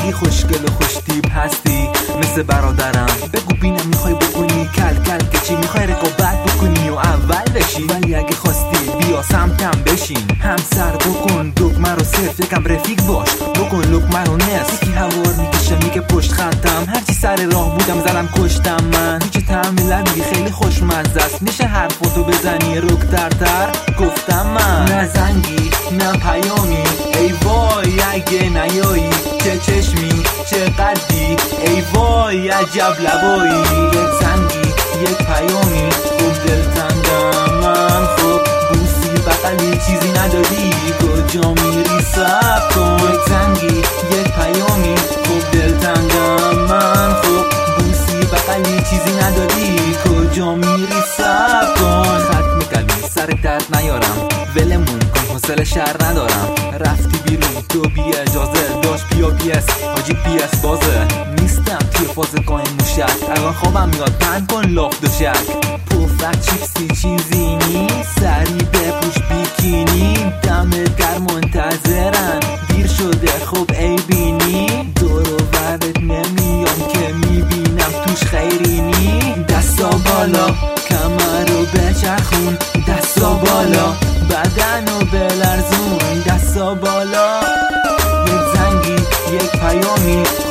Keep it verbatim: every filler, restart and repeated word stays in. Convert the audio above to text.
خیلی خوشگل و خوش تیپ هستی مثل برادرم. بگو بینم میخوای بکنی کل کل که چی، میخوای رقابت بکنی و اول بشی، ولی اگه خواستی بیا سمتم بشین. همسر بکن دکمه رو صرف، یکم رفیق باش بکن لقمه رو نصف. یکی هوار میکشه میگه پشت خطم، هرچی سر راه بودم زدم کشتم. من هیچ طعم لبی خیلی خوشمزه است، میشه حرفاتو بزنی رکترتر. گفتم من نه زنگی نه پیامی، ای وای اگه نیایی. چه چشمی چه قدی، ای وای عجب لبایی. یک زنگی یک پیامی، خوب دلتنگم من. خب بوسی بغلی چیزی نداری، کجا میری صبر کن. یک زنگی یک پیامی، خوب دلتنگم من. خب بوسی بغلی چیزی نداری، کجا میری صبر کن. ختم کلمی سر درد نیارم، ولمون کن حوصله شهر ندارم. رفتی بیرون تو بی اجازه، داشت بیا پی اس حاجی پی اس بازه. نیستم توی فاز قایم موشک، الان خوابم میاد پن کن لاف دوشک. پفک چیپسی چیزی نیست، سری بپوش بیکینی. دم در منتظرن دیر شده خب ای بینی. دور و برت نمیام که میبینم توش خیری نی. دستا بالا کمر رو بچرخون، دستا بالا بدن رو بلرزون، دستا بالا. یک زنگی یک پیامی،